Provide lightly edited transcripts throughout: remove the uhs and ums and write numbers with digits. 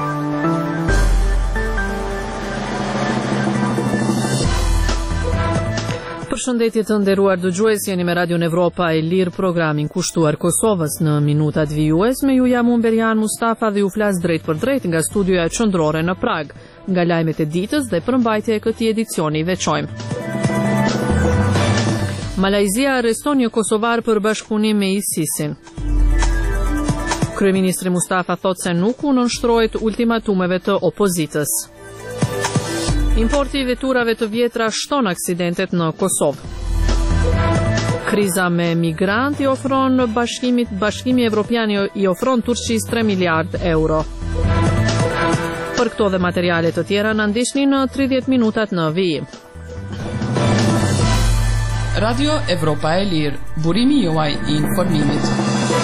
Përshëndetje të nderuar dëgjues, jeni me Radio Evropa e Lirë, programin kushtuar Kosovës në minutat vijues. Me ju jam Umberian Mustafa dhe ju flas drejt për drejt nga studioja qendrore në Prag. Nga lajmet e ditës dhe përmbajtja e këtij edicioni veçojmë. Malajzia arreston një kosovar për bashkëpunim me ISIS-in. Kryeministri Mustafa thotë se nuk u nënshtrohet ultimatumeve të opozitës. Importi i veturave të vjetra shton aksidentet në Kosovë. Kriza me migrantë i ofron Bashkimi Evropian i ofron Turqisë 3 miliard euro. Për këto dhe materiale të tjera na ndiqni në 30 minutat në vijim. Radio Evropa e Lirë, burimi juaj i informimit.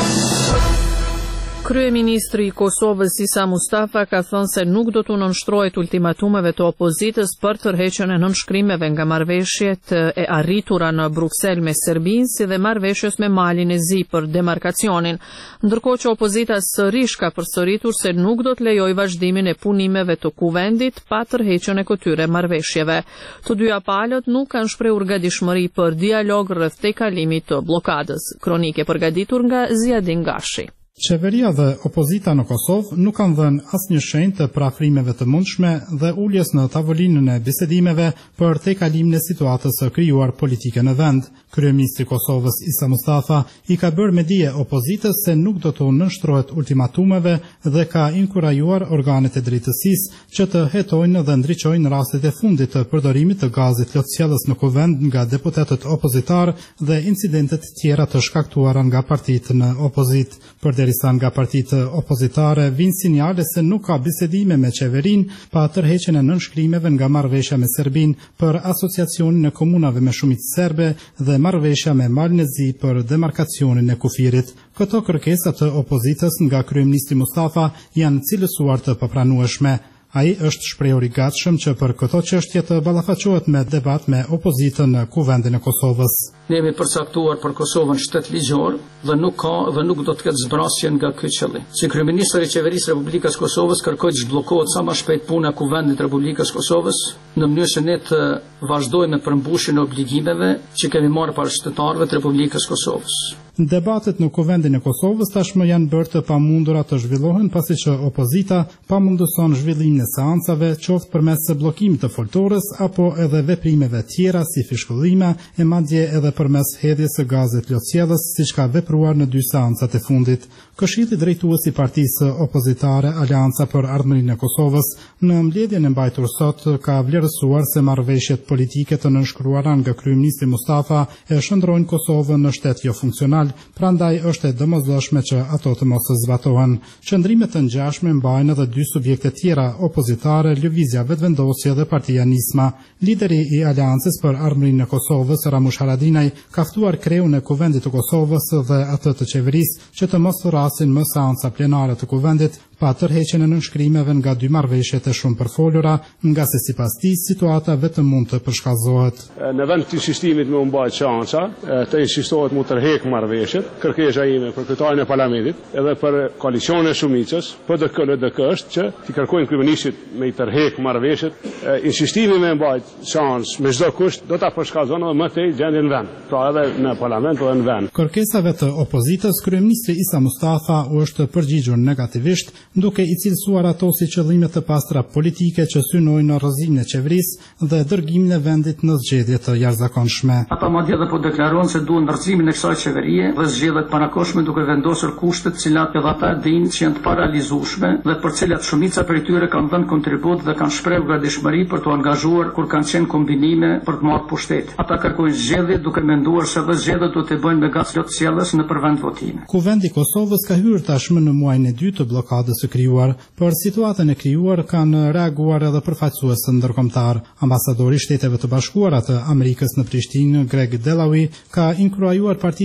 Kryeministri i Kosovës Isa Mustafa ka thënë se nuk do të nënshtrohet ultimatumeve të opozitës për tërheqjen e nënshkrimeve nga marrëveshjet e arritura në Bruksel me Serbinë, si dhe marrëveshjes me Malin e Zi për demarkacionin, ndërkohë që opozita sërish ka përsëritur se nuk do të lejojë vazhdimin e punimeve të kuvendit pa tërheqjen e këtyre marrëveshjeve. Të dyja palët nuk kanë shprehur gatishmëri për dialog rreth tejkalimit të bllokadës. Kronike përgatitur nga Ziadin Gashi. Qeveria dhe opozita në Kosovë nuk kanë dhënë asnjë shenjë të parafrimeve të mundshme dhe uljes në tavolinën e bisedimeve për tejkalimin e situatës së krijuar politike në vend. Kryeministri i Kosovës Isa Mustafa i ka bërë me dije opozitës se nuk do të nënshtrohet ultimatumeve dhe ka inkurajuar organet e drejtësisë që të hetojnë dhe ndriçojnë rastet e fundit të përdorimit të gazit plotësjellës në kuvend nga deputetët opozitar dhe incidentet tjera të shkaktuara nga partitë në opozitë. Përderisa nga partitë opozitare vinë sinjale se nuk ka bisedime me qeverinë pa tërheqjen e nënshkrimeve nga marrëveshja me Serbinë për asociacionin e komunave me shumicë serbe dhe marrëveshja me Malin e Zi për demarkacionin e kufirit. Këto kërkesa të opozitës nga kryeministri Mustafa janë cilësuar të papranueshme. Ai është shprehur i gatshëm që për këto çështje të ballafaqohet me debat me opozitën në Kuvendin e Kosovës. Ne jemi përcaktuar për Kosovën shtet ligjor dhe nuk do të ketë zbrasje nga ky qëllim. Si kryeministri i qeverisë Republikës Kosovës kërkoj të zhbllokohet sa më shpejt puna e Kuvendit të Republikës Kosovës në mënyrë që ne të vazhdojmë me përmbushjen e obligimeve që kemi marrë para shtetarëve të Republikës Kosovës. Debatet në Kuvendin e Kosovës tashmë janë bërë të pamundura të zhvillohen pasi që opozita pamundëson zhvillimin e seancave, qoftë përmes bllokimit të foltorës apo edhe veprimeve tjera si fishkullime e madje edhe përmes hedhjes së gazit plotësjellës, siç ka vepruar në 2 seancat e fundit. Këshilli drejtues i partisë opozitare Aleanca për Ardhmërinë e Kosovës në mbledhjen e mbajtur sot ka vlerësuar se marrëveshjet politike të nënshkruara nga kryeministri Mustafa e shndrojnë Kosovën në shtet jo funksional. Prandaj është e domosdoshme që ato të mos zbatohen. Qëndrimet të ngjashme mbajnë edhe 2 subjekte tjera opozitare, Lëvizja Vetvendosje dhe Partia Nisma. Lideri i Aleancës për Ardhmërinë e Kosovës, Ramush Haradinaj, ka ftuar kreun e Kuvendit të Kosovës dhe atë të qeverisë që të mos thrasin më seanca plenare të Kuvendit pa tërheqjen e nënshkrimeve nga 2 marrëveshjet e shumë përfolura, nga se sipas tij situata vetëm mund të përshkallëzohet. Në vend të insistimit me u mbajt seanca, të insistohet mu tërheq marrëveshjet, kërkesa ime për kryetarin e parlamentit edhe për koalicionin e shumicës, PDK është që t'i kërkojnë kryeministrit me i tërheq marrëveshjet, insistimi me mbajt seancë me çdo kusht do ta përshkallëzon edhe më tej gjendjen në vend, pra edhe në parlament edhe në vend. Kërkesave të opozitës, kryeministri Isa Mustafa u është përgjigjur negativisht, duke i cilësuar ato si qëllime të pastra politike që synojnë në rrëzimin e qeverisë dhe dërgimin e vendit në zgjedhje të jashtëzakonshme. Ata madje edhe po deklarojnë se duan ndërcimin e kësaj qeverie dhe zgjedhjet parakohshme duke vendosur kushtet të cilat edhe ata dinë që janë të paralizueshme dhe për cilat shumica prej tyre kanë dhënë kontribut dhe kanë shprehur gatishmëri për të angazhuar kur kanë qenë kombinime për të marrë pushtet. Ata kërkojnë zgjedhje duke menduar se edhe zgjedhjet do të bëjnë me gaz plotësjellës në përvend votime. Kuvendi i Kosovës ka hyrë tashmë në muajin e 2 të bllokadës së krijuar. Për situatën e krijuar kanë reaguar edhe përfaqësues ndërkombëtar. Ambasadori i Shteteve të Bashkuara të Amerikës në Prishtinë, Greg Delawi, ka inkurajuar partitë politike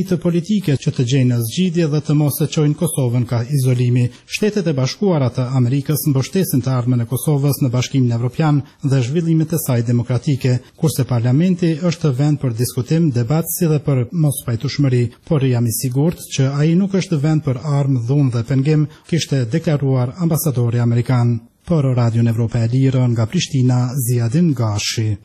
politike që të gjejnë zgjidhje dhe të mos e çojnë Kosovën ka izolimi. Shtetet e Bashkuara të Amerikës mbështesin të ardhmen e Kosovës në Bashkimin Evropian dhe zhvillimet e saj demokratike, kurse parlamenti është vend për diskutim, debat si dhe për mos pajtueshmëri, por jam i sigurt që ai nuk është vend për armë, dhunë dhe pengim, kishte deklaruar ambasadori amerikan. Për Radion Evropa e Lirë nga Prishtina, Ziadin Gashi.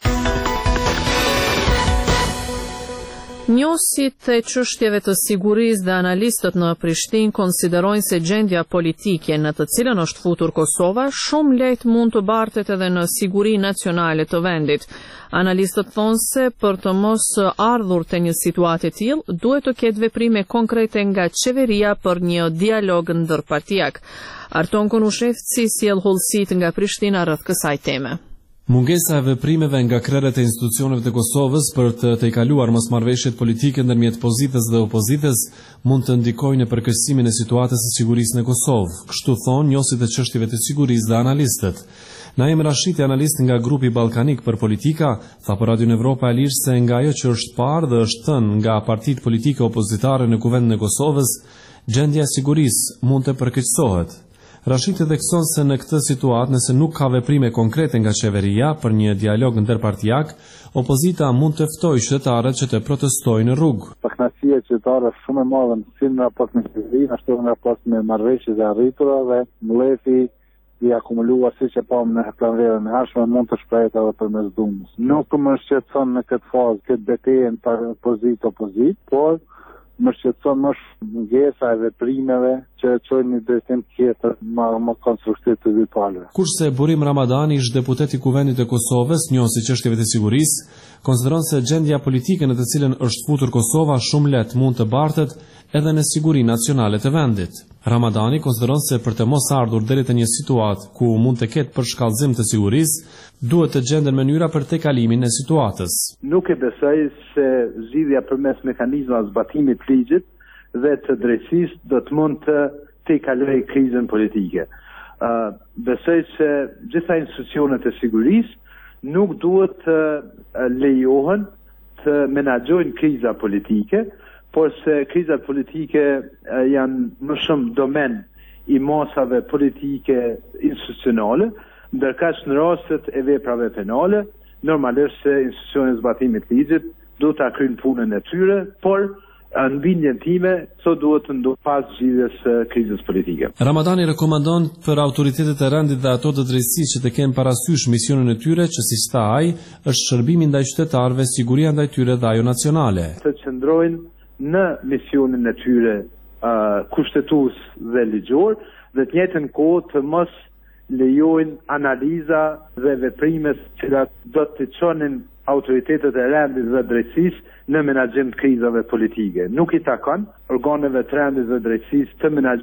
Njohësit e çështjeve të sigurisë dhe analistët në Prishtinë konsiderojnë se gjendja politike në të cilën është futur Kosova shumë lehtë mund të bartet edhe në siguri nacionale të vendit. Analistët thonë se për të mos ardhur te një situatë e tillë, duhet të ketë veprime konkrete nga qeveria për një dialog ndërpartijak. Arton Konushevci sjell hollësit nga Prishtina rreth kësaj teme. Mungesa e veprimeve nga krerët e institucioneve të Kosovës për të tejkaluar mosmarrëveshjet politike ndërmjet pozitës dhe opozitës mund të ndikojnë në përkeqësimin e situatës së sigurisë në Kosovë, kështu thonë njohësit e çështjeve të sigurisë dhe analistët. Naim Rashiti, analist nga grupi ballkanik për politika, tha për Radion Evropa e Lirë se nga ajo që është parë dhe është thënë nga partitë politike opozitare në kuvendin e Kosovës, gjendja e sigurisë mund të përkeqësohet. Rashiti thekson se në këtë situatë, nëse nuk ka veprime konkrete nga qeveria për një dialog ndërpartijak, opozita mund të ftojë qytetarët që të protestojnë në rrugë. Paknasia e qytetarëve shumë e madhe si në raport me qeverinë, ashtu në raport me marrëveshjet e arritura dhe mbledhi i akumuluar siç e pamë në planverën e hershme mund të shprehet edhe përmes dhunës. Nuk më shqetëson në këtë fazë këtë betejën për opozit, por më shqetëson më mungesa e veprimeve që çojnë në drejtim tjetër më konstruktiv të dy palëve. Kurse Burim Ramadani, ish deputet i Kuvendit të Kosovës, njohës i çështjeve të sigurisë, konsideron se gjendja politike në të cilën është futur Kosova shumë lehtë mund të bartet edhe në siguri nacionale të vendit. Ramadani konsideron se për të mos ardhur deri te një situatë ku mund të ketë përshkallëzim të sigurisë, duhet të gjenden mënyra për tejkalimin e situatës. Nuk e besoj se zgjidhja përmes mekanizmave zbatimit të ligjit dhe të drejtësisë do të mund të tejkalojë krizën politike. Besoj se gjitha institucionet e sigurisë nuk duhet të lejohen të menaxhojnë kriza politike, por se krizat politike janë më shumë domen i masave politike institucionale, ndërkaq në rastet e veprave penale, normalisht se institucionet e zbatimit të ligjit duhet ta kryejnë punën e tyre, por në bindjen time, duhet të ndodhë pas zgjidhjes së krizës politike. Ramadani rekomandon për autoritetet e rendit dhe ato të drejtësisë që të kenë parasysh misionin e tyre, që siç tha ai, është shërbimi ndaj qytetarëve, siguria ndaj tyre dhe ajo nacionale. Të qëndrojnë në misionin e tyre kushtetues dhe ligjor, dhe të njëjtën kohë të mos lejojnë analiza dhe veprime që do të çonin autoritetet e rendit dhe drejtësisë në menaxhim të krizave politike. Nuk i takon organeve të rendit dhe drejtësisë të